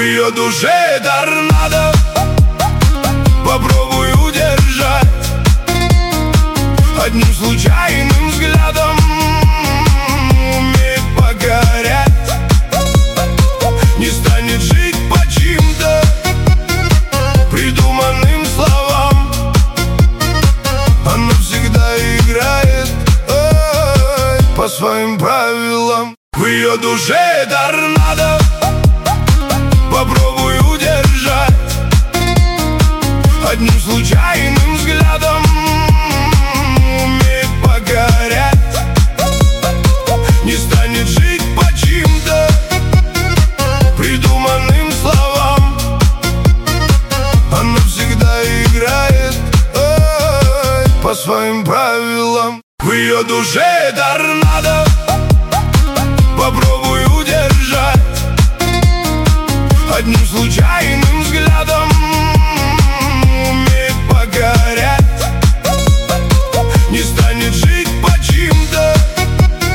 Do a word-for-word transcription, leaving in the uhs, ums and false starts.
ее душе торнадо. Попробуй удержать одним случайным взглядом. Умеет покорять, не станет жить по чьим-то придуманным словам. Она всегда играет ой, по своим правилам. В ее душе торнадо. Попробуй удержать одним случайным взглядом. Умеет покорять, не станет жить по чьим-то придуманным словам. Она всегда играет ой, по своим правилам. В ее душе торнадо. Попробуй удержать одним случайным